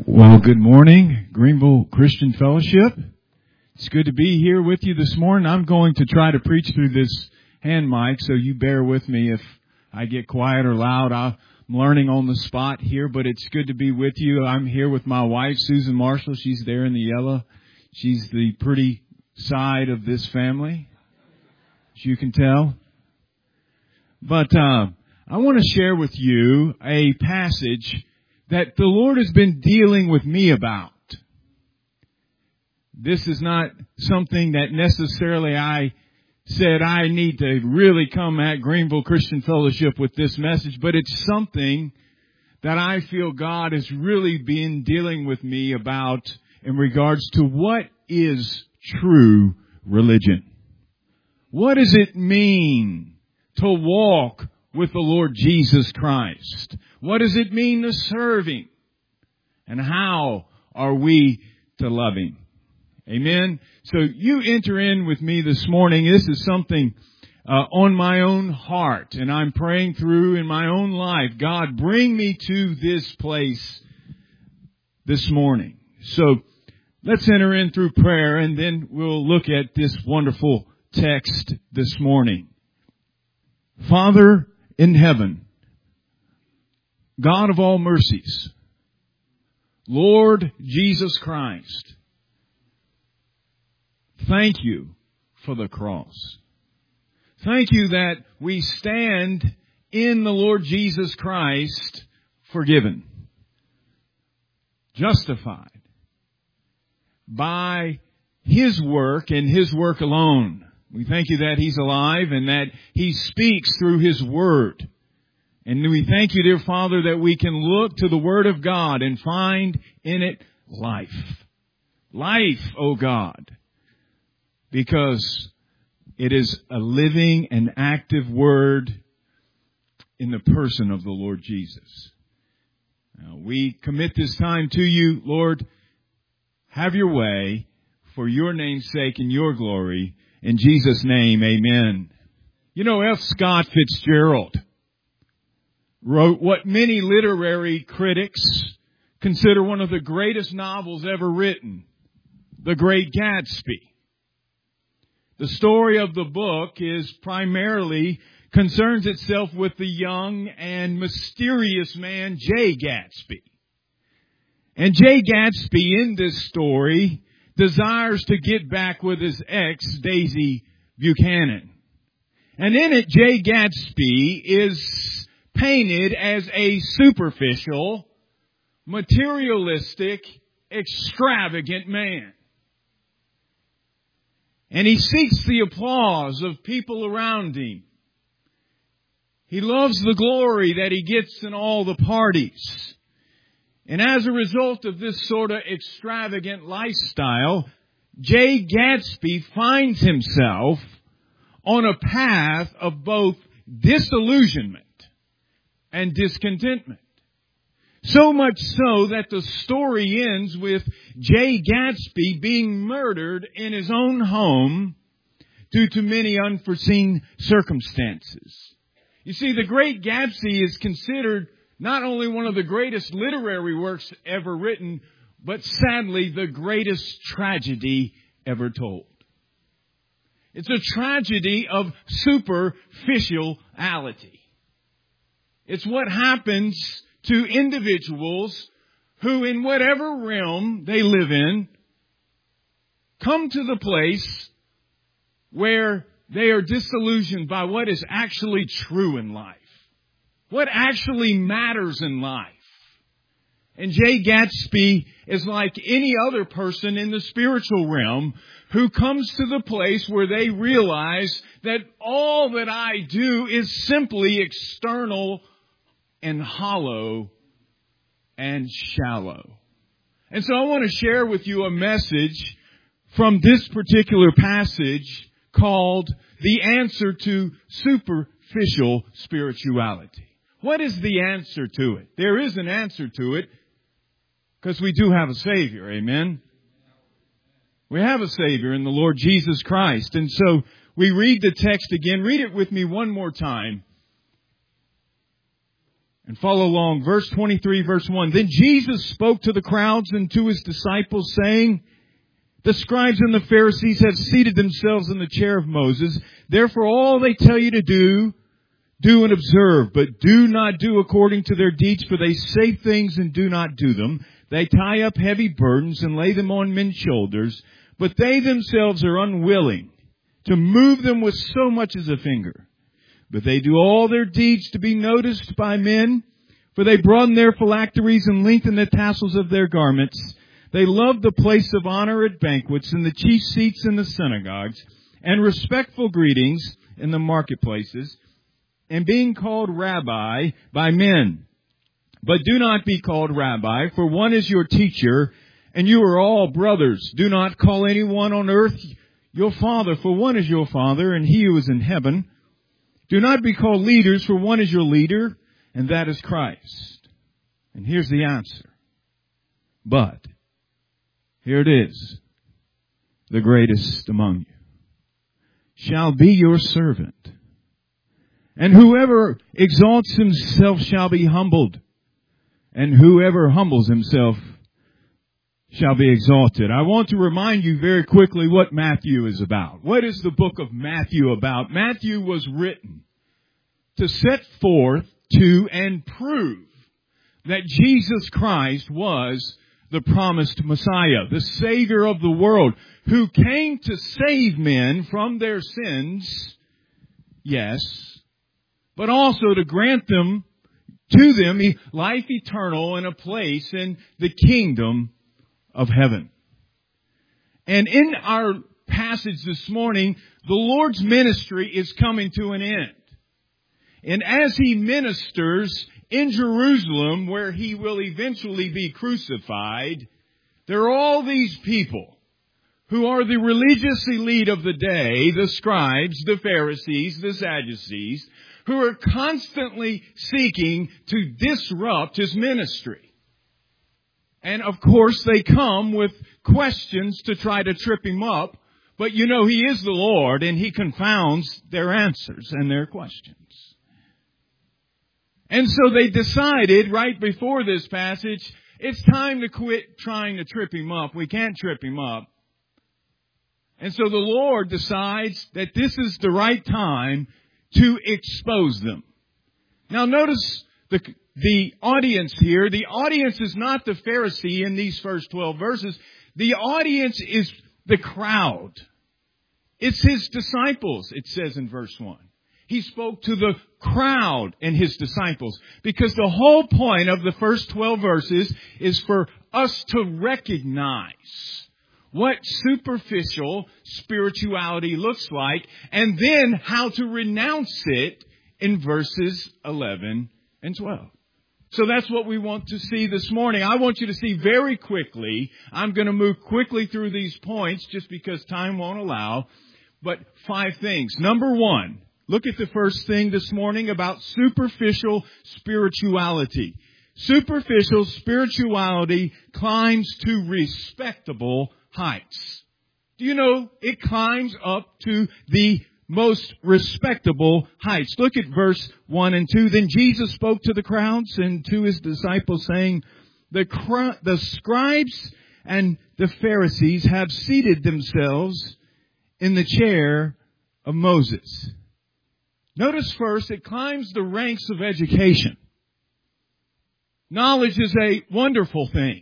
Well, good morning, Greenville Christian Fellowship. It's good to be here with you this morning. I'm going to try to preach through this hand mic, so you bear with me if I get quiet or loud. I'm learning on the spot here, but it's good to be with you. I'm here with my wife, Susan Marshall. She's there in the yellow. She's the pretty side of this family, as you can tell. But I want to share with you a passage that the Lord has been dealing with me about. This is not something that necessarily I said I need to really come at Greenville Christian Fellowship with this message, but it's something that I feel God has really been dealing with me about in regards to what is true religion. What does it mean to walk with the Lord Jesus Christ? What does it mean to serve Him? And how are we to love Him? Amen. So you enter in with me this morning. This is something on my own heart, and I'm praying through in my own life. God, bring me to this place this morning. So let's enter in through prayer, and then we'll look at this wonderful text this morning. Father in heaven, God of all mercies, Lord Jesus Christ, thank you for the cross. Thank you that we stand in the Lord Jesus Christ forgiven, justified by His work and His work alone. We thank you that He's alive and that He speaks through His Word. And we thank you, dear Father, that we can look to the Word of God and find in it life. Life, O God. Because it is a living and active Word in the person of the Lord Jesus. Now, we commit this time to you, Lord. Have your way for your name's sake and your glory. In Jesus' name, amen. You know, F. Scott Fitzgerald wrote what many literary critics consider one of the greatest novels ever written, The Great Gatsby. The story of the book is primarily concerns itself with the young and mysterious man Jay Gatsby. And Jay Gatsby in this story desires to get back with his ex, Daisy Buchanan. And in it, Jay Gatsby is painted as a superficial, materialistic, extravagant man. And he seeks the applause of people around him. He loves the glory that he gets in all the parties. And as a result of this sort of extravagant lifestyle, Jay Gatsby finds himself on a path of both disillusionment and discontentment. So much so that the story ends with Jay Gatsby being murdered in his own home due to many unforeseen circumstances. You see, The Great Gatsby is considered not only one of the greatest literary works ever written, but sadly the greatest tragedy ever told. It's a tragedy of superficiality. It's what happens to individuals who, in whatever realm they live in, come to the place where they are disillusioned by what is actually true in life. What actually matters in life. And Jay Gatsby is like any other person in the spiritual realm who comes to the place where they realize that all that I do is simply external and hollow and shallow. And so I want to share with you a message from this particular passage called The Answer to Superficial Spirituality. What is the answer to it? There is an answer to it because we do have a Savior. Amen. We have a Savior in the Lord Jesus Christ. And so we read the text again. Read it with me one more time. And follow along. Verse 23, verse 1. Then Jesus spoke to the crowds and to His disciples, saying, the scribes and the Pharisees have seated themselves in the chair of Moses. Therefore all they tell you to do and observe, but do not do according to their deeds, for they say things and do not do them. They tie up heavy burdens and lay them on men's shoulders, but they themselves are unwilling to move them with so much as a finger. But they do all their deeds to be noticed by men, for they broaden their phylacteries and lengthen the tassels of their garments. They love the place of honor at banquets and the chief seats in the synagogues and respectful greetings in the marketplaces and being called rabbi by men. But do not be called rabbi, for one is your teacher, and you are all brothers. Do not call anyone on earth your father, for one is your Father, and He who is in heaven. Do not be called leaders, for one is your leader, and that is Christ. And here's the answer. But, here it is, the greatest among you shall be your servant. And whoever exalts himself shall be humbled, and whoever humbles himself shall be exalted. I want to remind you very quickly what Matthew is about. What is the book of Matthew about? Matthew was written to set forth to and prove that Jesus Christ was the promised Messiah, the Savior of the world, who came to save men from their sins, yes, but also to grant them to them life eternal and a place in the kingdom of heaven. And in our passage this morning, the Lord's ministry is coming to an end. And as He ministers in Jerusalem, where He will eventually be crucified, there are all these people who are the religious elite of the day, the scribes, the Pharisees, the Sadducees, who are constantly seeking to disrupt His ministry. And of course they come with questions to try to trip Him up, but you know He is the Lord and He confounds their answers and their questions. And so they decided right before this passage, it's time to quit trying to trip Him up. We can't trip Him up. And so the Lord decides that this is the right time to expose them. Now notice the audience here. The audience is not the Pharisee in these first 12 verses. The audience is the crowd. It's His disciples, it says in verse 1. He spoke to the crowd and His disciples, because the whole point of the first 12 verses is for us to recognize what superficial spirituality looks like, and then how to renounce it in verses 11 and 12. So that's what we want to see this morning. I want you to see very quickly. I'm going to move quickly through these points just because time won't allow. But 5 things. Number 1, look at the first thing this morning about superficial spirituality. Superficial spirituality climbs to respectable heights. Do you know it climbs up to the most respectable heights? Look at verse 1 and 2. Then Jesus spoke to the crowds and to His disciples, saying, the scribes and the Pharisees have seated themselves in the chair of Moses. Notice first, it climbs the ranks of education. Knowledge is a wonderful thing.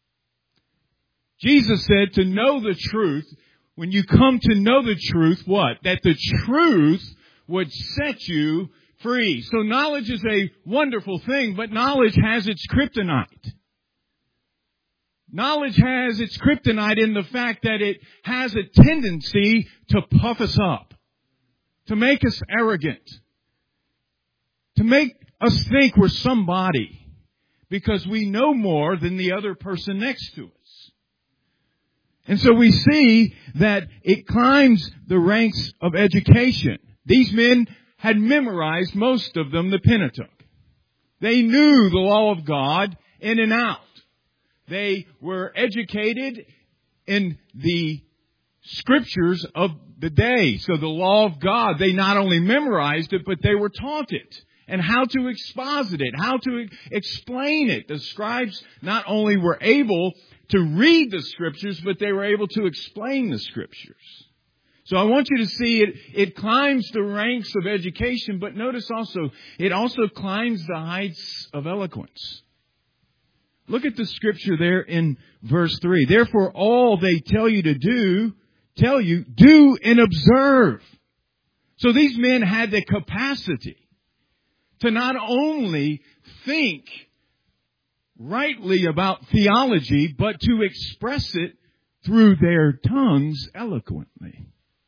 Jesus said to know the truth, when you come to know the truth, what? That the truth would set you free. So knowledge is a wonderful thing, but knowledge has its kryptonite. Knowledge has its kryptonite in the fact that it has a tendency to puff us up, to make us arrogant, to make us think we're somebody because we know more than the other person next to us. And so we see that it climbs the ranks of education. These men had memorized, most of them, the Pentateuch. They knew the law of God in and out. They were educated in the scriptures of the day. So the law of God, they not only memorized it, but they were taught it. and how to exposit it, how to explain it. The scribes not only were able to read the Scriptures, but they were able to explain the Scriptures. So I want you to see it climbs the ranks of education, but notice also, it also climbs the heights of eloquence. Look at the Scripture there in verse 3. Therefore, all they tell you to do, do and observe. So these men had the capacity to not only think rightly about theology, but to express it through their tongues eloquently.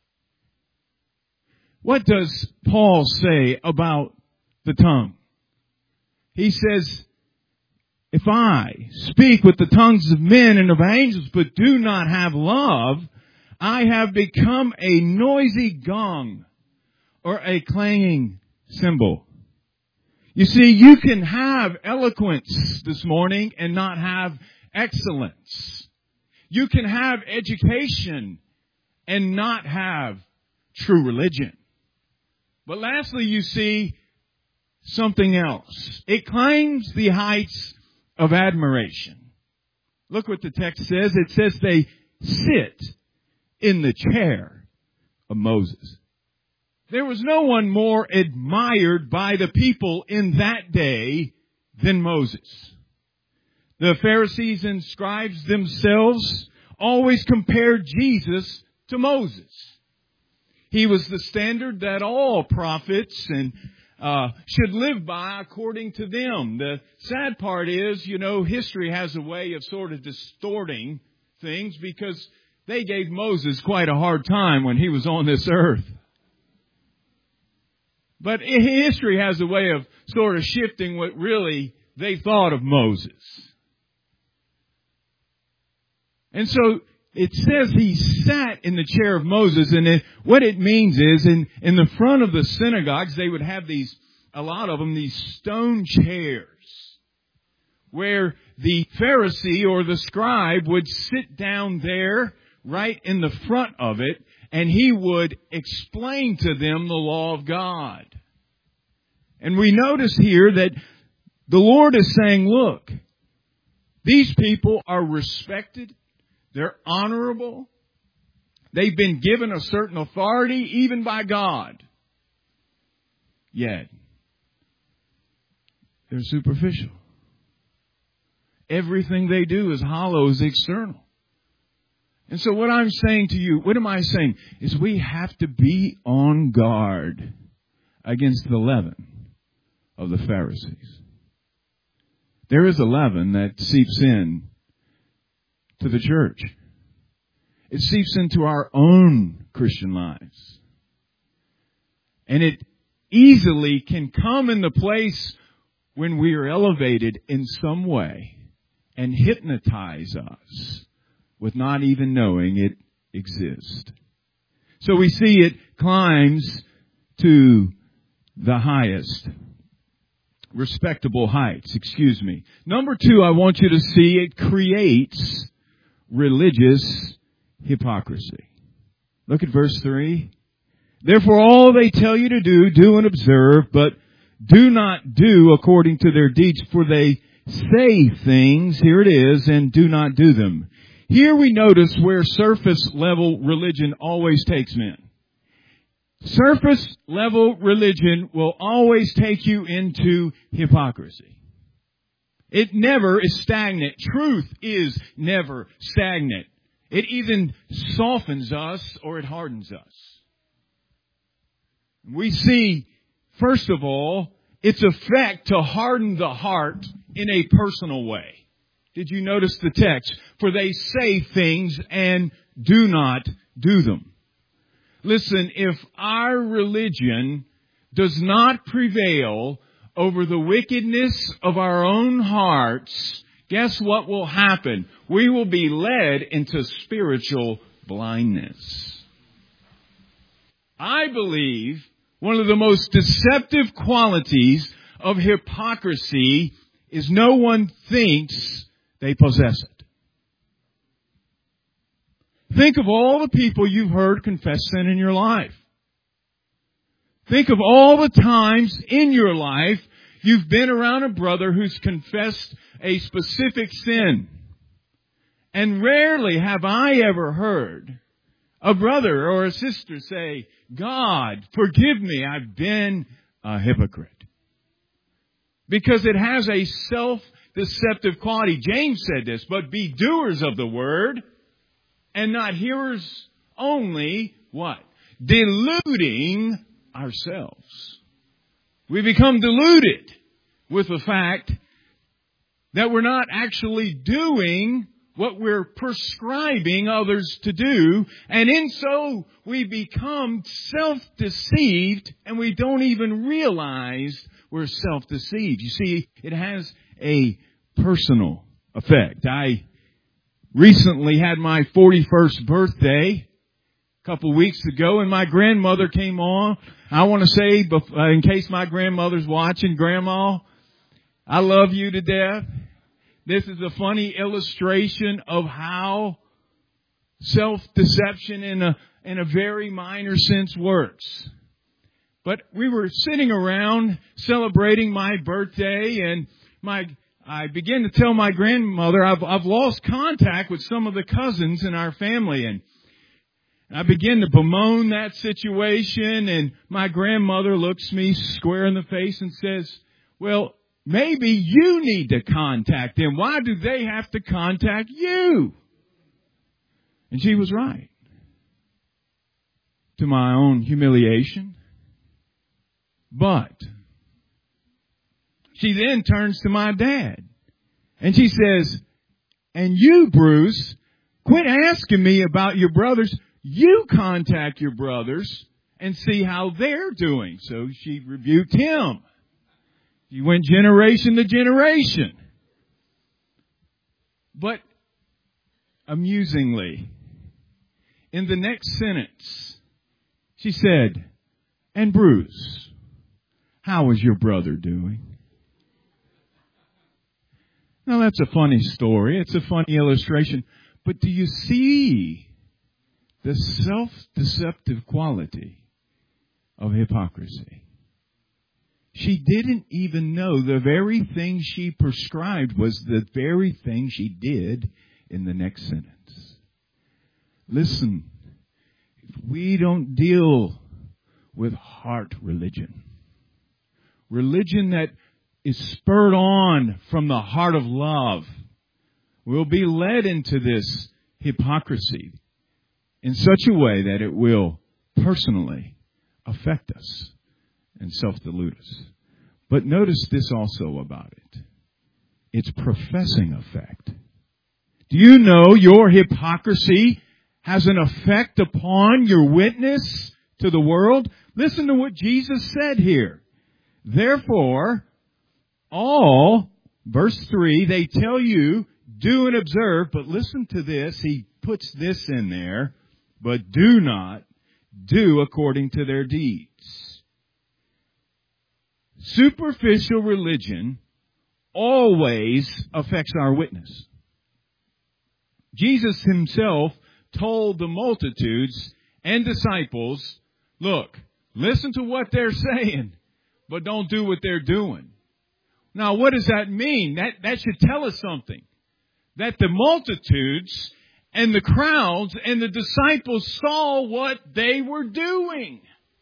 What does Paul say about the tongue? He says, if I speak with the tongues of men and of angels, but do not have love, I have become a noisy gong or a clanging cymbal. You see, you can have eloquence this morning and not have excellence. You can have education and not have true religion. But lastly, you see something else. It climbs the heights of admiration. Look what the text says. It says they sit in the chair of Moses. There was no one more admired by the people in that day than Moses. The Pharisees and scribes themselves always compared Jesus to Moses. He was the standard that all prophets and should live by according to them. The sad part is, history has a way of sort of distorting things because they gave Moses quite a hard time when he was on this earth. But history has a way of sort of shifting what really they thought of Moses. And so it says he sat in the chair of Moses, and what it means is in the front of the synagogues, they would have a lot of them, these stone chairs where the Pharisee or the scribe would sit down there right in the front of it, and he would explain to them the law of God. And we notice here that the Lord is saying, look, these people are respected. They're honorable. They've been given a certain authority, even by God. Yet, they're superficial. Everything they do is hollow, is external. And so what I'm saying to you, what am I saying? Is we have to be on guard against the leaven of the Pharisees. There is a leaven that seeps in to the church. It seeps into our own Christian lives. And it easily can come in the place when we are elevated in some way and hypnotize us with not even knowing it exists. So we see it climbs to the highest respectable heights. Number 2, I want you to see it creates religious hypocrisy. Look at verse 3. Therefore, all they tell you to do, do and observe, but do not do according to their deeds, for they say things, here it is, and do not do them. Here we notice where surface level religion always takes men. Surface level religion will always take you into hypocrisy. It never is stagnant. Truth is never stagnant. It even softens us or it hardens us. We see, first of all, its effect to harden the heart in a personal way. Did you notice the text? For they say things and do not do them. Listen, if our religion does not prevail over the wickedness of our own hearts, guess what will happen? We will be led into spiritual blindness. I believe one of the most deceptive qualities of hypocrisy is no one thinks they possess it. Think of all the people you've heard confess sin in your life. Think of all the times in your life you've been around a brother who's confessed a specific sin. And rarely have I ever heard a brother or a sister say, God, forgive me, I've been a hypocrite. Because it has a self-deceptive quality. James said this, but be doers of the word and not hearers only, what? Deluding ourselves. We become deluded with the fact that we're not actually doing what we're prescribing others to do, and in so we become self-deceived and we don't even realize we're self-deceived. You see, it has a personal effect. I recently had my 41st birthday a couple of weeks ago, and my grandmother came on. I want to say, in case my grandmother's watching, Grandma, I love you to death. This is a funny illustration of how self-deception in a very minor sense works. But we were sitting around celebrating my birthday, and I began to tell my grandmother I've lost contact with some of the cousins in our family, and I began to bemoan that situation, and my grandmother looks me square in the face and says, well, maybe you need to contact them. Why do they have to contact you? And she was right. To my own humiliation. But she then turns to my dad. And she says, and you, Bruce, quit asking me about your brothers. You contact your brothers and see how they're doing. So she rebuked him. He went generation to generation. But amusingly, in the next sentence, she said, and Bruce, how is your brother doing? Now that's a funny story. It's a funny illustration. But do you see the self-deceptive quality of hypocrisy? She didn't even know the very thing she prescribed was the very thing she did in the next sentence. Listen, if we don't deal with heart religion that is spurred on from the heart of love, we'll be led into this hypocrisy in such a way that it will personally affect us and self-delude us. But notice this also about it. It's professing effect. Do you know your hypocrisy has an effect upon your witness to the world? Listen to what Jesus said here. Therefore, all, verse 3, they tell you, do and observe, but listen to this. He puts this in there, but do not do according to their deeds. Superficial religion always affects our witness. Jesus himself told the multitudes and disciples, look, listen to what they're saying, but don't do what they're doing. Now, what does that mean? That should tell us something. That the multitudes and the crowds and the disciples saw what they were doing.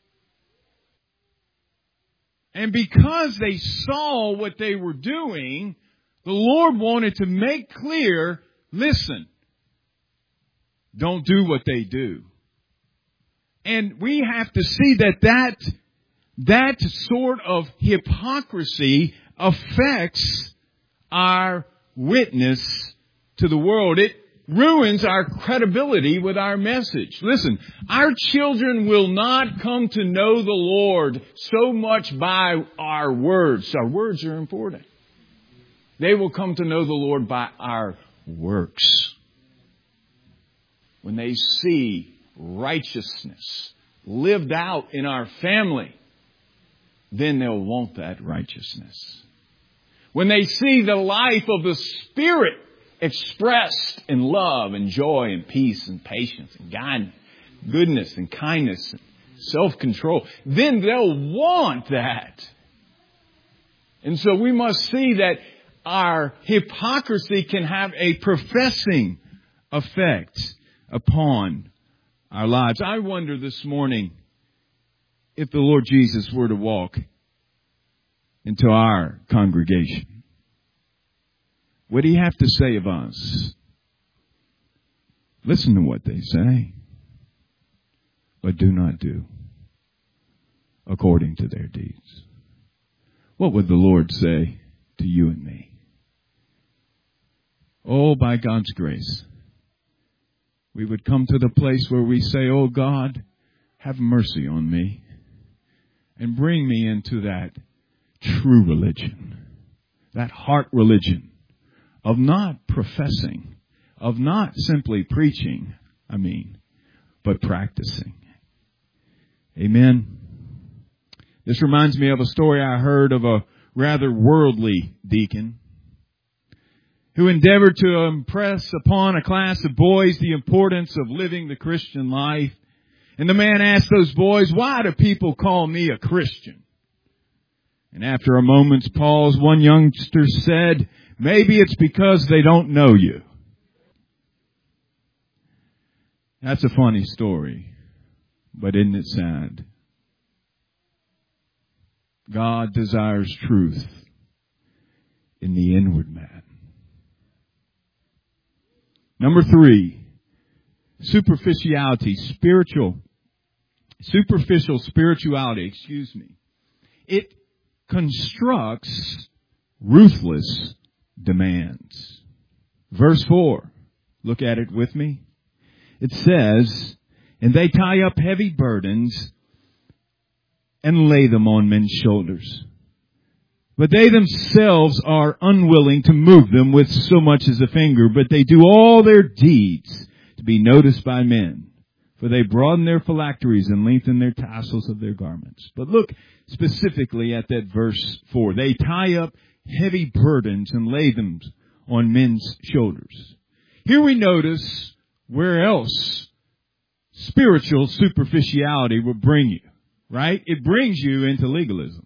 And because they saw what they were doing, the Lord wanted to make clear, listen, don't do what they do. And we have to see that sort of hypocrisy affects our witness to the world. It ruins our credibility with our message. Listen, our children will not come to know the Lord so much by our words. Our words are important. They will come to know the Lord by our works. When they see righteousness lived out in our family, then they'll want that righteousness. When they see the life of the Spirit expressed in love and joy and peace and patience and goodness and kindness and self-control, then they'll want that. And so we must see that our hypocrisy can have a professing effect upon our lives. I wonder this morning if the Lord Jesus were to walk into our congregation, what do you have to say of us? Listen to what they say, but do not do according to their deeds. What would the Lord say to you and me? Oh, by God's grace, we would come to the place where we say, oh God, have mercy on me and bring me into that true religion, that heart religion of not professing, of not simply preaching, but practicing. Amen. This reminds me of a story I heard of a rather worldly deacon who endeavored to impress upon a class of boys the importance of living the Christian life. And the man asked those boys, why do people call me a Christian? And after a moment's pause, one youngster said, maybe it's because they don't know you. That's a funny story, but isn't it sad? God desires truth in the inward man. Number 3, superficial spirituality, It constructs ruthless demands. Verse 4, look at it with me. It says, and they tie up heavy burdens and lay them on men's shoulders. But they themselves are unwilling to move them with so much as a finger, but they do all their deeds to be noticed by men. For they broaden their phylacteries and lengthen their tassels of their garments. But look specifically at that verse 4. They tie up heavy burdens and lay them on men's shoulders. Here we notice where else spiritual superficiality will bring you, right? It brings you into legalism.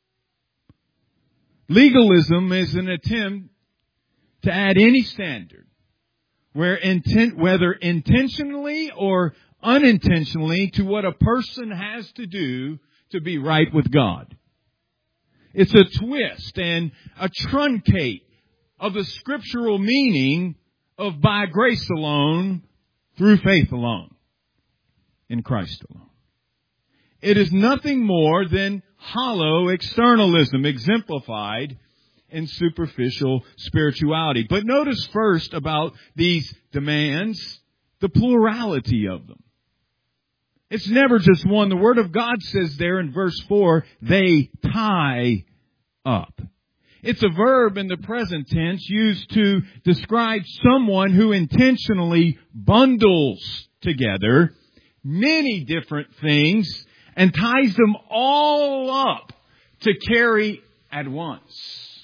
Legalism is an attempt to add any standard whether intentionally or unintentionally, to what a person has to do to be right with God. It's a twist and a truncate of the scriptural meaning of by grace alone, through faith alone, in Christ alone. It is nothing more than hollow externalism exemplified in superficial spirituality. But notice first about these demands, the plurality of them. It's never just one. The Word of God says there in verse 4, they tie up. It's a verb in the present tense used to describe someone who intentionally bundles together many different things and ties them all up to carry at once.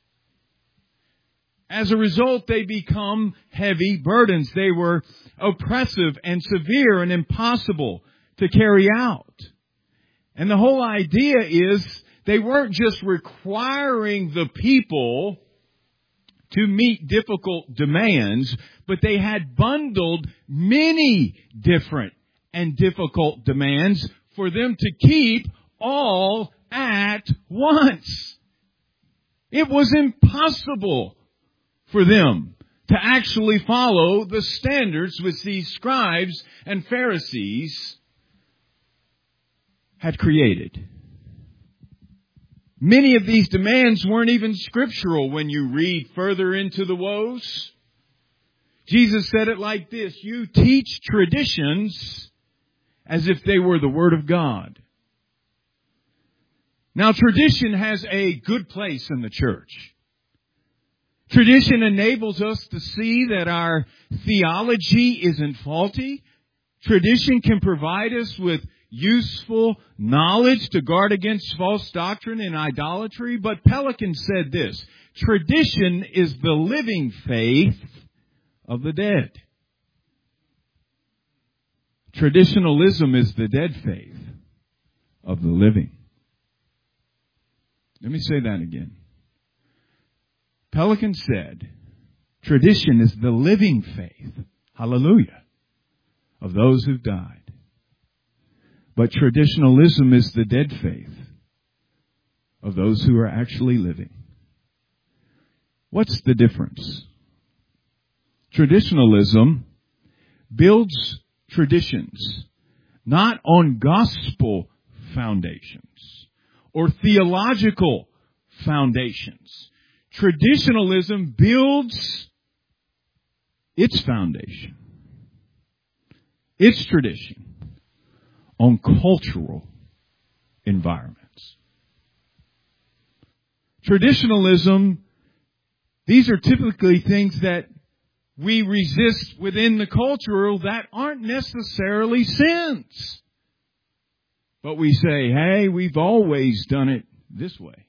As a result, they become heavy burdens. They were oppressive and severe and impossible to carry out. And the whole idea is they weren't just requiring the people to meet difficult demands, but they had bundled many different and difficult demands for them to keep all at once. It was impossible for them to actually follow the standards which these scribes and Pharisees had created. Many of these demands weren't even scriptural when you read further into the woes. Jesus said it like this: you teach traditions as if they were the Word of God. Now, tradition has a good place in the church. Tradition enables us to see that our theology isn't faulty. Tradition can provide us with useful knowledge to guard against false doctrine and idolatry. But Pelican said this: tradition is the living faith of the dead. Traditionalism is the dead faith of the living. Let me say that again. Pelican said, tradition is the living faith, hallelujah, of those who've died. But traditionalism is the dead faith of those who are actually living. What's the difference? Traditionalism builds traditions not on gospel foundations or theological foundations. Traditionalism builds its foundation, its tradition, on cultural environments. Traditionalism, these are typically things that we resist within the cultural that aren't necessarily sins. But we say, hey, we've always done it this way.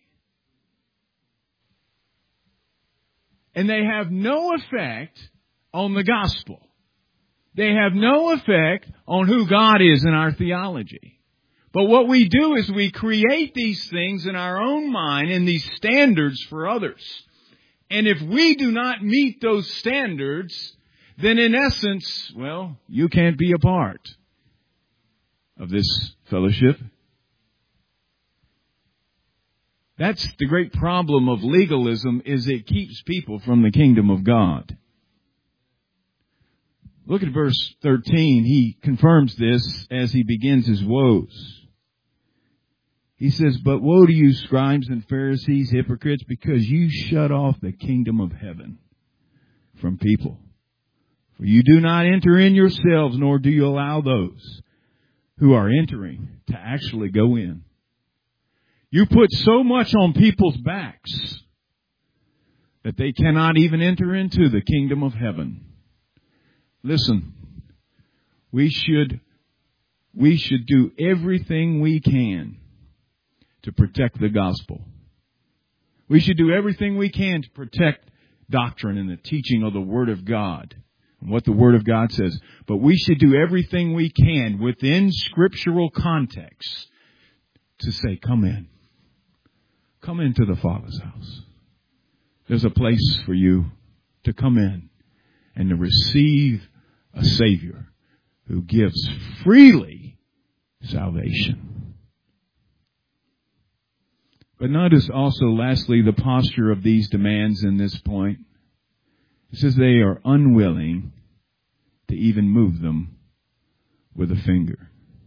And they have no effect on the gospel. They have no effect on who God is in our theology. But what we do is we create these things in our own mind and these standards for others. And if we do not meet those standards, then in essence, well, you can't be a part of this fellowship. That's the great problem of legalism, is it keeps people from the kingdom of God. Look at verse 13. He confirms this as he begins his woes. He says, but woe to you, scribes and Pharisees, hypocrites, because you shut off the kingdom of heaven from people. For you do not enter in yourselves, nor do you allow those who are entering to actually go in. You put so much on people's backs that they cannot even enter into the kingdom of heaven. Listen, we should do everything we can to protect the gospel. We should do everything we can to protect doctrine and the teaching of the Word of God and what the Word of God says. But we should do everything we can within scriptural context to say, come in. Come into the Father's house. There's a place for you to come in and to receive a Savior who gives freely salvation. But notice also, lastly, the posture of these demands in this point. It says they are unwilling to even move them with a finger.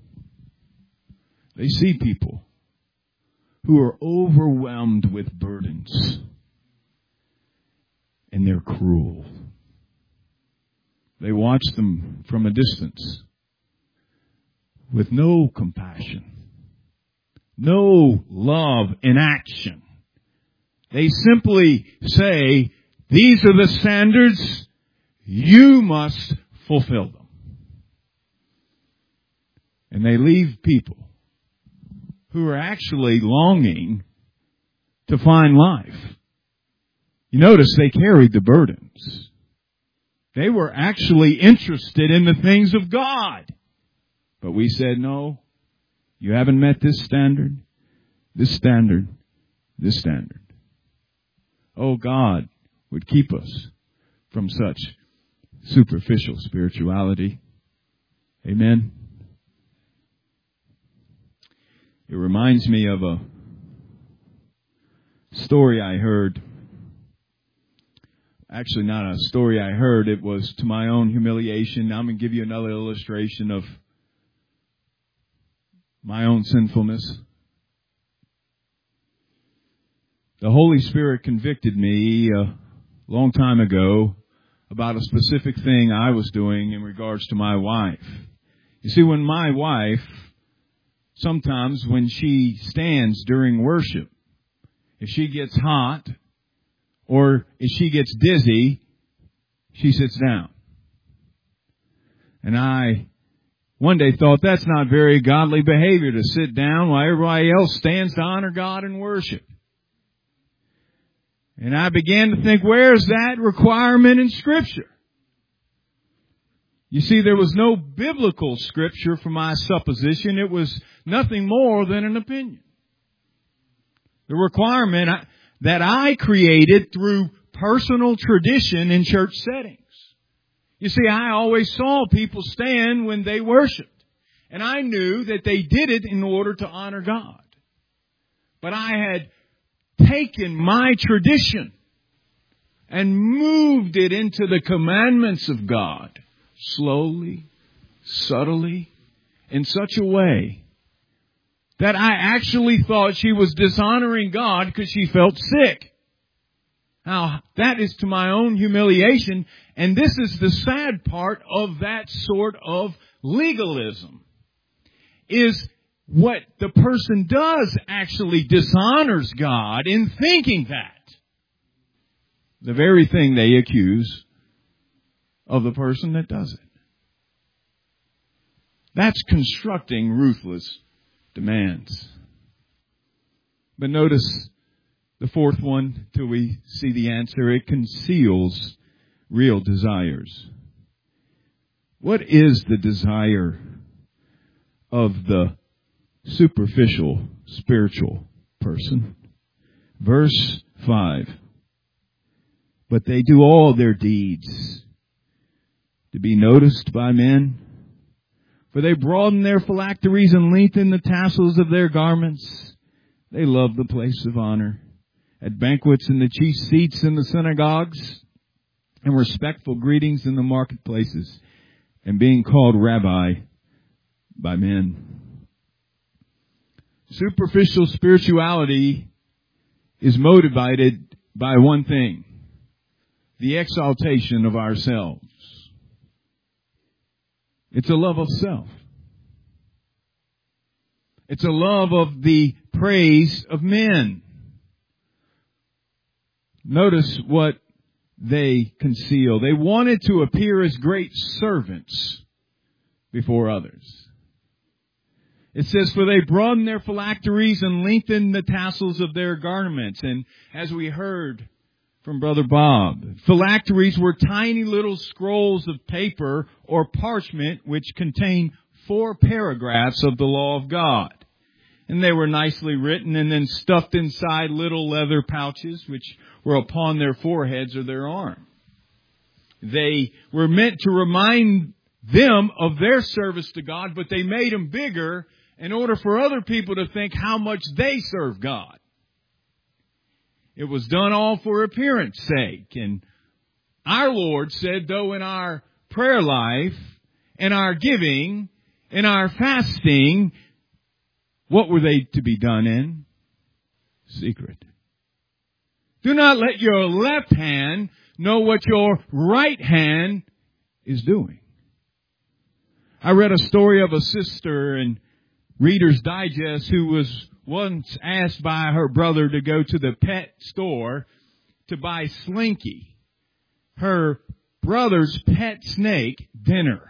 They see people who are overwhelmed with burdens, and they're cruel. They watch them from a distance with no compassion. No love in action. They simply say, these are the standards, you must fulfill them. And they leave people who are actually longing to find life. You notice they carried the burdens. They were actually interested in the things of God. But we said, no. You haven't met this standard, this standard, this standard. Oh, God would keep us from such superficial spirituality. Amen. It reminds me of a story I heard. Actually, not a story I heard. It was to my own humiliation. I'm going to give you another illustration of my own sinfulness. The Holy Spirit convicted me a long time ago about a specific thing I was doing in regards to my wife. You see, when my wife, sometimes when she stands during worship, if she gets hot or if she gets dizzy, she sits down. And I one day thought that's not very godly behavior to sit down while everybody else stands to honor God and worship. And I began to think, where's that requirement in Scripture? You see, there was no biblical scripture for my supposition. It was nothing more than an opinion. The requirement that I created through personal tradition in church settings. You see, I always saw people stand when they worshiped. And I knew that they did it in order to honor God. But I had taken my tradition and moved it into the commandments of God, slowly, subtly, in such a way that I actually thought she was dishonoring God because she felt sick. Now, that is to my own humiliation, and this is the sad part of that sort of legalism, is what the person does actually dishonors God in thinking that. The very thing they accuse of the person that does it. That's constructing ruthless demands. But notice the fourth one, till we see the answer. It conceals real desires. What is the desire of the superficial spiritual person? Verse 5. But they do all their deeds to be noticed by men. For they broaden their phylacteries and lengthen the tassels of their garments. They love the place of honor at banquets and the chief seats in the synagogues, and respectful greetings in the marketplaces, and being called rabbi by men. Superficial spirituality is motivated by one thing: the exaltation of ourselves. It's a love of self. It's a love of the praise of men. Notice what they conceal. They wanted to appear as great servants before others. It says, for they broaden their phylacteries and lengthen the tassels of their garments. And as we heard from Brother Bob, phylacteries were tiny little scrolls of paper or parchment which contained 4 paragraphs of the law of God. And they were nicely written and then stuffed inside little leather pouches which were upon their foreheads or their arm. They were meant to remind them of their service to God, but they made them bigger in order for other people to think how much they serve God. It was done all for appearance sake. And our Lord said, though, in our prayer life, in our giving, in our fasting, what were they to be done in? Secret. Do not let your left hand know what your right hand is doing. I read a story of a sister in Reader's Digest who was once asked by her brother to go to the pet store to buy Slinky, her brother's pet snake, dinner.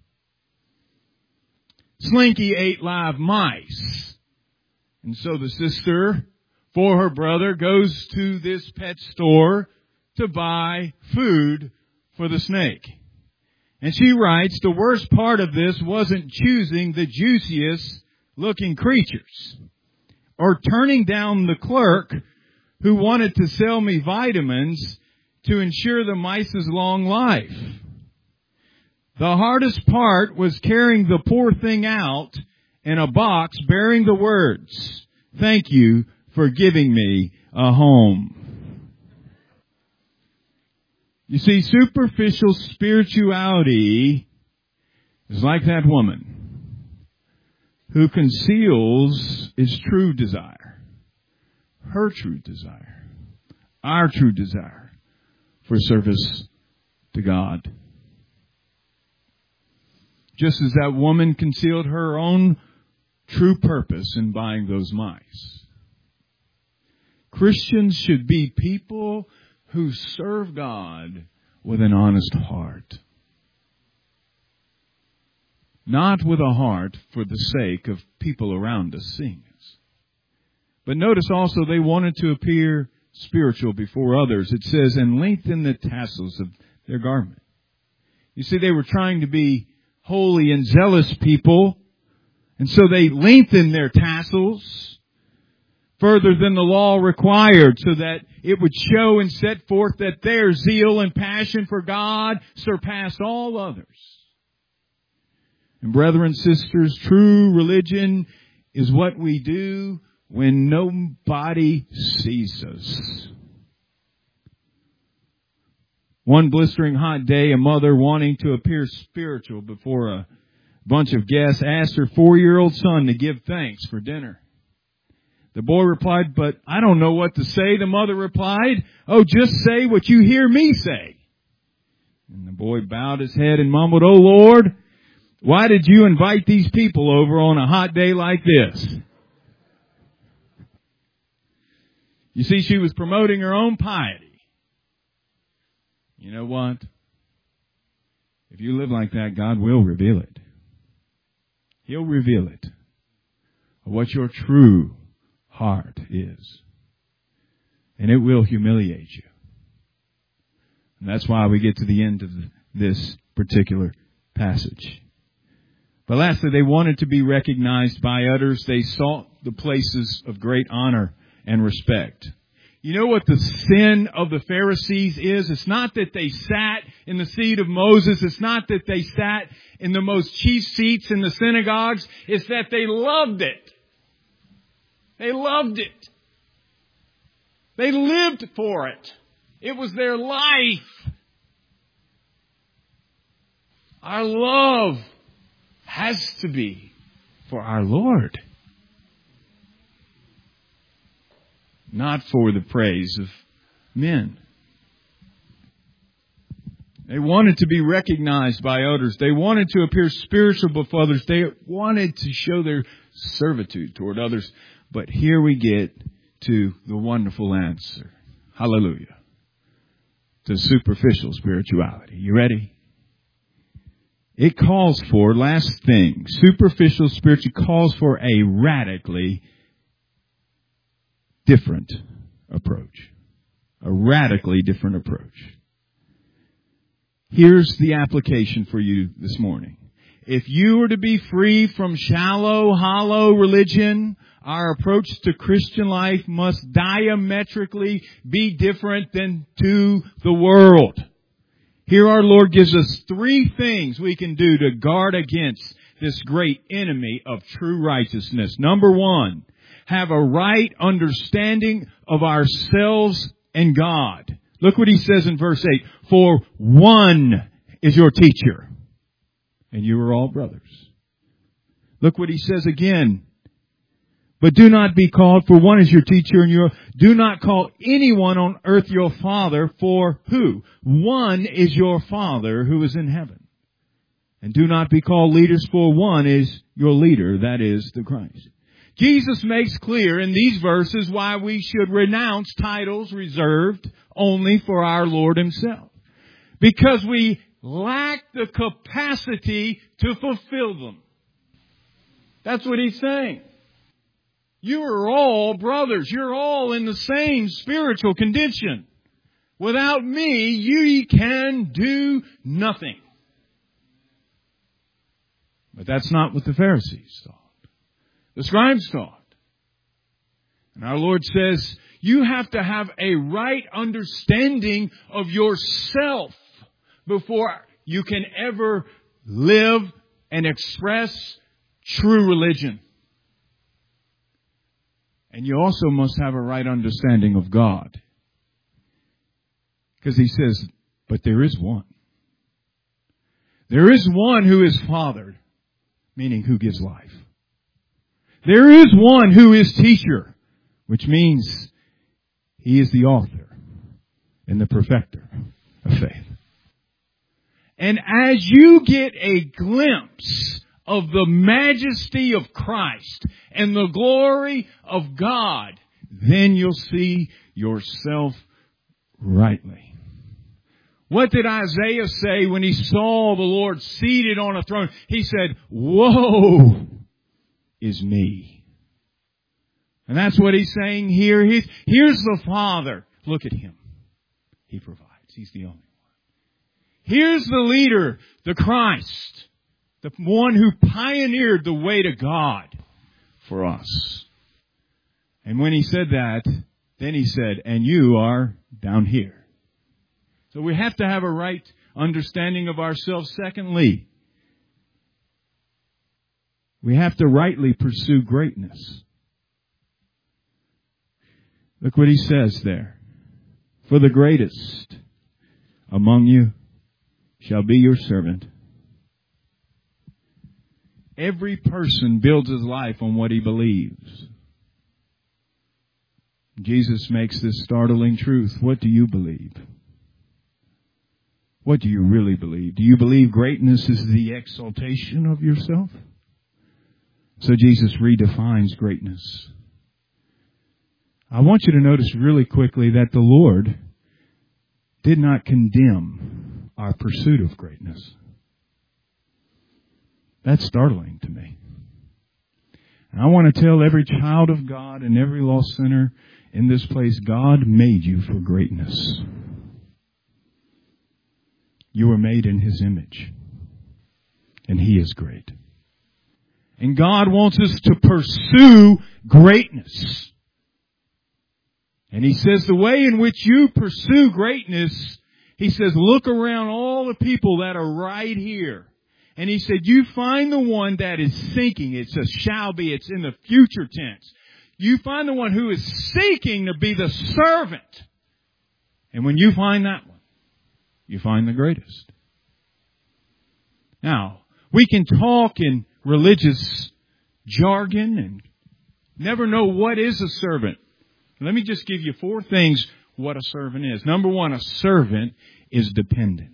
Slinky ate live mice. And so the sister, for her brother, goes to this pet store to buy food for the snake. And she writes, the worst part of this wasn't choosing the juiciest looking creatures or turning down the clerk who wanted to sell me vitamins to ensure the mice's long life. The hardest part was carrying the poor thing out in a box bearing the words, "Thank you for giving me a home." You see, superficial spirituality is like that woman who conceals his true desire, her true desire, our true desire for service to God. Just as that woman concealed her own true purpose in buying those mice. Christians should be people who serve God with an honest heart. Not with a heart for the sake of people around us seeing us. But notice also they wanted to appear spiritual before others. It says, and lengthen the tassels of their garment. You see, they were trying to be holy and zealous people, And so they lengthened their tassels further than the law required, so that it would show and set forth that their zeal and passion for God surpassed all others. And brethren, sisters, true religion is what we do when nobody sees us. One blistering hot day, a mother wanting to appear spiritual before a bunch of guests asked her 4-year-old son to give thanks for dinner. The boy replied, "But I don't know what to say." The mother replied, "Oh, just say what you hear me say." And the boy bowed his head and mumbled, "Oh Lord, why did you invite these people over on a hot day like this?" You see, she was promoting her own piety. You know what? If you live like that, God will reveal it. He'll reveal it. What your true heart is. And it will humiliate you. And that's why we get to the end of this particular passage. But lastly, they wanted to be recognized by others. They sought the places of great honor and respect. You know what the sin of the Pharisees is? It's not that they sat in the seat of Moses. It's not that they sat in the most chief seats in the synagogues. It's that they loved it. They loved it. They lived for it. It was their life. Our love has to be for our Lord, not for the praise of men. They wanted to be recognized by others. They wanted to appear spiritual before others. They wanted to show their servitude toward others. But here we get to the wonderful answer. Hallelujah. To superficial spirituality. You ready? It calls for, last thing, superficial spirituality calls for a radically different approach. A radically different approach. Here's the application for you this morning. If you were to be free from shallow, hollow religion, our approach to Christian life must diametrically be different than to the world. Here our Lord gives us 3 things we can do to guard against this great enemy of true righteousness. Number 1, have a right understanding of ourselves and God. Look what he says in verse 8. For one is your teacher, and you are all brothers. Look what he says again. But do not be called, for one is your teacher, and do not call anyone on earth your father, for who? One is your Father who is in heaven. And do not be called leaders, for one is your leader, that is the Christ. Jesus makes clear in these verses why we should renounce titles reserved only for our Lord Himself. Because we lack the capacity to fulfill them. That's what He's saying. You are all brothers. You're all in the same spiritual condition. Without me, you can do nothing. But that's not what the Pharisees thought. The scribes thought. And our Lord says, you have to have a right understanding of yourself before you can ever live and express true religion. And you also must have a right understanding of God. Because He says, but there is one. There is one who is Father, meaning who gives life. There is one who is teacher, which means He is the author and the perfecter of faith. And as you get a glimpse of the majesty of Christ and the glory of God, then you'll see yourself rightly. What did Isaiah say when he saw the Lord seated on a throne? He said, woe is me. And that's what he's saying here. Here's the Father. Look at Him. He provides. He's the only one. Here's the leader, the Christ. The one who pioneered the way to God for us. And when He said that, then He said, and you are down here. So we have to have a right understanding of ourselves. Secondly, we have to rightly pursue greatness. Look what He says there. For the greatest among you shall be your servant. Every person builds his life on what he believes. Jesus makes this startling truth. What do you believe? What do you really believe? Do you believe greatness is the exaltation of yourself? So Jesus redefines greatness. I want you to notice really quickly that the Lord did not condemn our pursuit of greatness. That's startling to me. And I want to tell every child of God and every lost sinner in this place, God made you for greatness. You were made in His image. And He is great. And God wants us to pursue greatness. And He says the way in which you pursue greatness, He says, look around all the people that are right here. And He said, you find the one that is sinking. It's a shall be. It's in the future tense. You find the one who is seeking to be the servant. And when you find that one, you find the greatest. Now, we can talk in religious jargon and never know what is a servant. Let me just give you 4 things what a servant is. Number 1, a servant is dependent.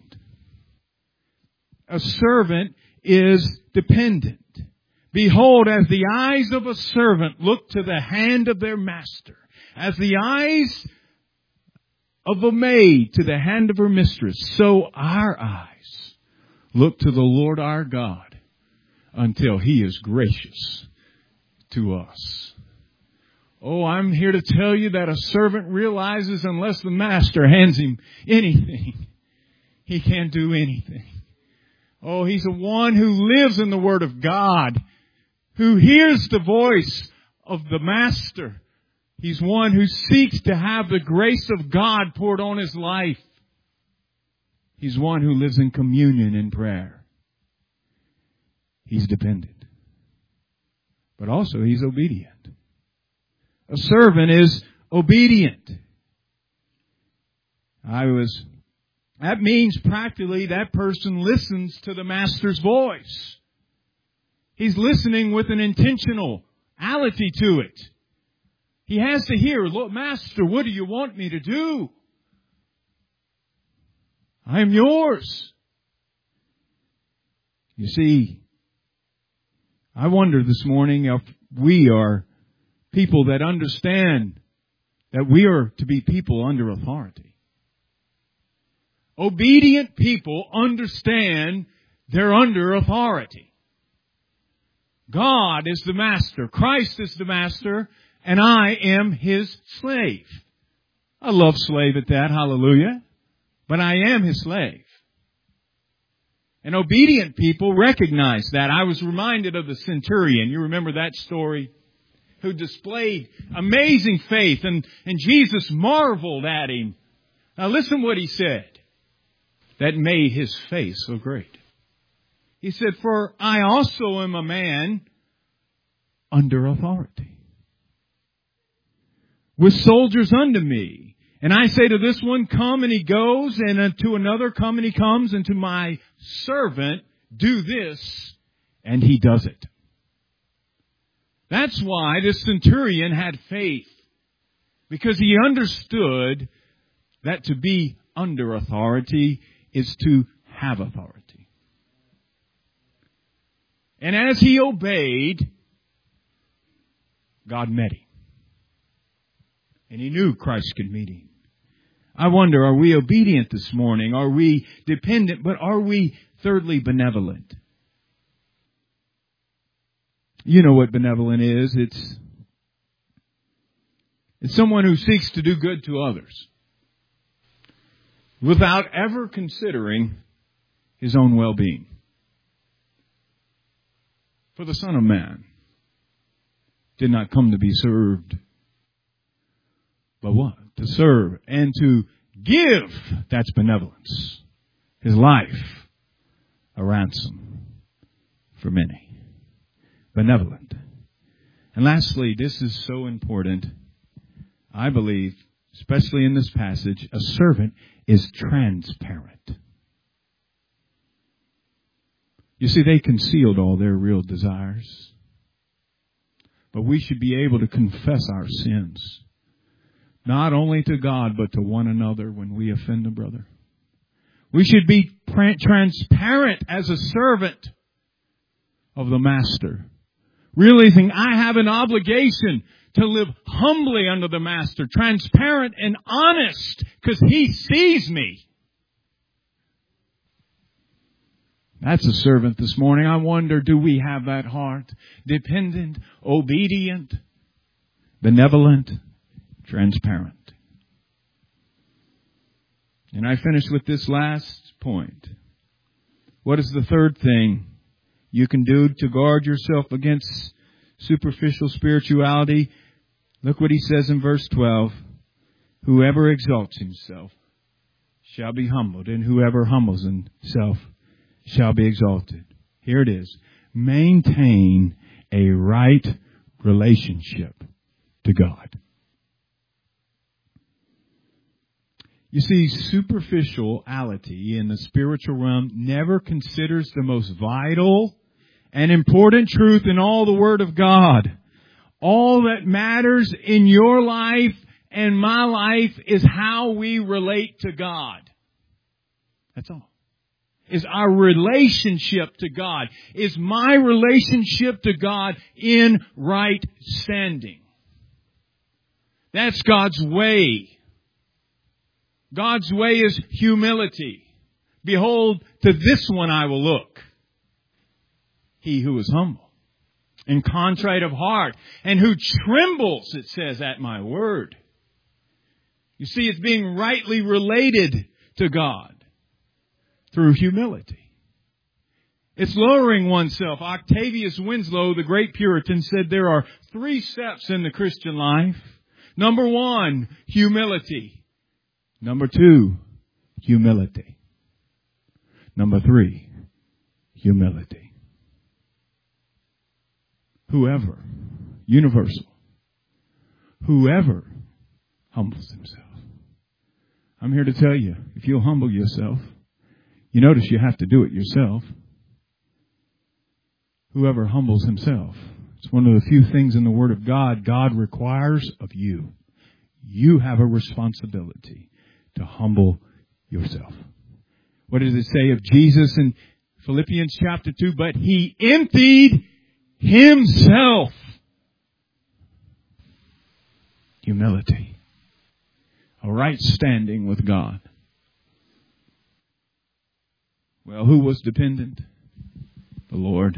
A servant is dependent. Behold, as the eyes of a servant look to the hand of their master, as the eyes of a maid to the hand of her mistress, so our eyes look to the Lord our God until He is gracious to us. Oh, I'm here to tell you that a servant realizes unless the master hands him anything, he can't do anything. Oh, he's the one who lives in the Word of God, who hears the voice of the Master. He's one who seeks to have the grace of God poured on his life. He's one who lives in communion and prayer. He's dependent. But also he's obedient. A servant is obedient. That means practically that person listens to the master's voice. He's listening with an intentionality to it. He has to hear, "Look, Master, what do you want me to do? I am yours." You see, I wonder this morning if we are people that understand that we are to be people under authority. Obedient people understand they're under authority. God is the master. Christ is the master. And I am His slave. I love slave at that. Hallelujah. But I am His slave. And obedient people recognize that. I was reminded of the centurion. You remember that story? Who displayed amazing faith. And Jesus marveled at him. Now listen what he said. That made his faith so great. He said, "For I also am a man under authority, with soldiers under me. And I say to this one, come, and he goes, and to another, come, and he comes, and to my servant, do this, and he does it." That's why this centurion had faith, because he understood that to be under authority is to have authority. And as he obeyed, God met him. And he knew Christ could meet him. I wonder, are we obedient this morning? Are we dependent? But are we, thirdly, benevolent? You know what benevolent is. It's someone who seeks to do good to others without ever considering his own well-being. For the Son of Man did not come to be served, but what? To serve and to give, that's benevolence, His life a ransom for many. Benevolent. And lastly, this is so important, I believe, especially in this passage, a servant is transparent. You see, they concealed all their real desires. But we should be able to confess our sins, not only to God, but to one another when we offend a brother. We should be transparent as a servant of the Master, realizing I have an obligation to live humbly under the Master, transparent and honest, because He sees me. That's a servant this morning. I wonder, do we have that heart? Dependent, obedient, benevolent, transparent. And I finish with this last point. What is the third thing you can do to guard yourself against superficial spirituality? Look what he says in verse 12. Whoever exalts himself shall be humbled, and whoever humbles himself shall be exalted. Here it is. Maintain a right relationship to God. You see, superficiality in the spiritual realm never considers the most vital and important truth in all the Word of God. All that matters in your life and my life is how we relate to God. That's all. Is our relationship to God. Is my relationship to God in right standing? That's God's way. God's way is humility. Behold, to this one I will look. He who is humble and contrite of heart, and who trembles, it says, at my word. You see, it's being rightly related to God through humility. It's lowering oneself. Octavius Winslow, the great Puritan, said there are 3 steps in the Christian life. Number 1, humility. Number 2, humility. Number 3, humility. Whoever, universal, whoever humbles himself. I'm here to tell you, if you'll humble yourself, you notice you have to do it yourself. Whoever humbles himself. It's one of the few things in the Word of God requires of you. You have a responsibility to humble yourself. What does it say of Jesus in Philippians chapter 2? But He emptied Himself. Humility. A right standing with God. Well, who was dependent? The Lord.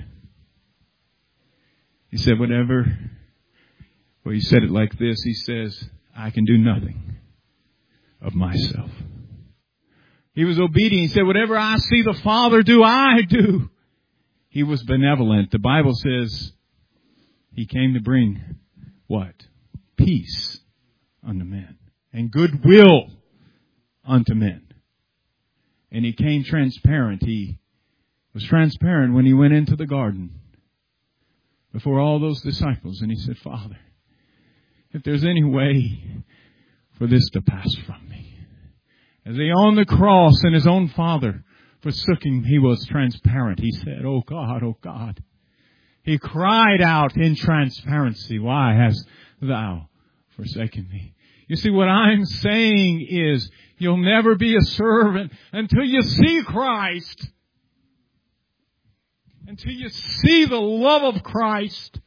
He said whatever. Well, he said it like this. He says, I can do nothing of myself. He was obedient. He said, whatever I see the Father do, I do. He was benevolent. The Bible says He came to bring what? Peace unto men and goodwill unto men. And He came transparent. He was transparent when He went into the garden before all those disciples. And He said, Father, if there's any way for this to pass from me. As He on the cross and His own Father forsook Him, He was transparent. He said, oh God, oh God. He cried out in transparency, why hast thou forsaken me? You see, what I'm saying is, you'll never be a servant until you see Christ. Until you see the love of Christ.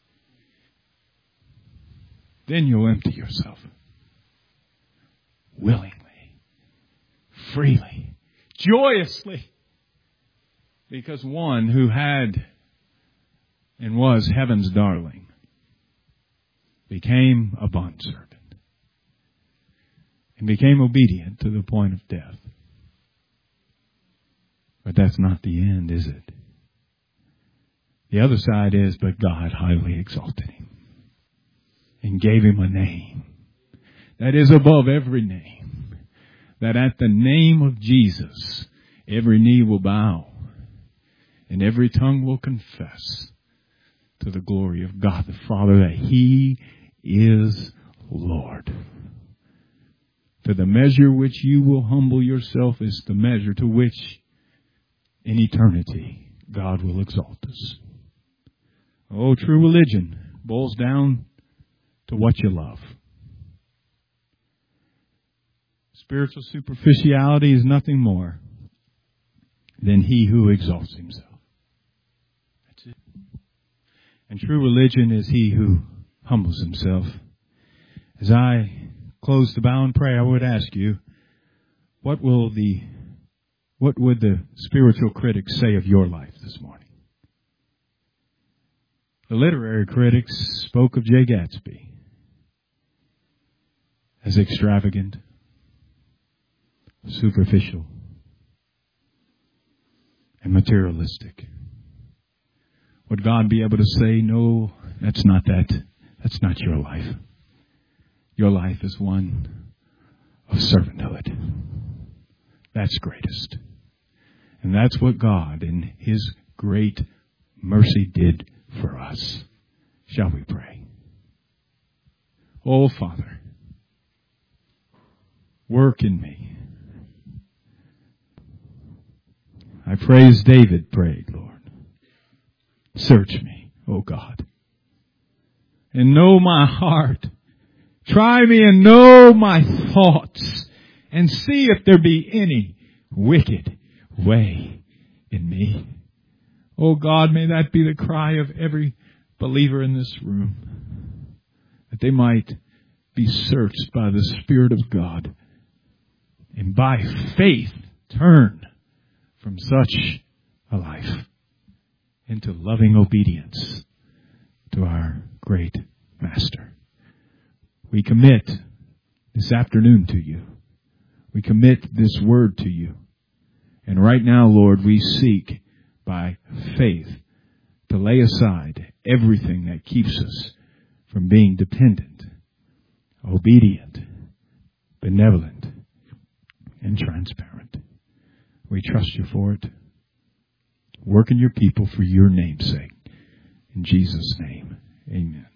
Then you'll empty yourself. Willingly. Freely. Joyously. Because one who had and was heaven's darling became a bondservant. And became obedient to the point of death. But that's not the end, is it? The other side is, but God highly exalted him and gave him a name that is above every name, that at the name of Jesus, every knee will bow and every tongue will confess to the glory of God the Father that he is Lord. For the measure which you will humble yourself is the measure to which in eternity God will exalt us. Oh, true religion boils down to what you love. Spiritual superficiality is nothing more than he who exalts himself. That's it. And true religion is he who humbles himself. As I close the bow and pray, I would ask you, what would the spiritual critics say of your life this morning? The literary critics spoke of Jay Gatsby as extravagant, superficial, and materialistic. Would God be able to say, no, that's not that. That's not your life. Your life is one of servanthood. That's greatest. And that's what God in his great mercy did for us. Shall we pray? Oh, Father, work in me. I pray as David prayed, Lord. Search me, O God, and know my heart. Try me and know my thoughts, and see if there be any wicked way in me. Oh God, may that be the cry of every believer in this room, that they might be searched by the Spirit of God, and by faith turn from such a life into loving obedience to our great Master. We commit this afternoon to you. We commit this word to you. And right now, Lord, we seek by faith to lay aside everything that keeps us from being dependent, obedient, benevolent, and transparent. We trust you for it. Work in your people for your name's sake. In Jesus' name, amen.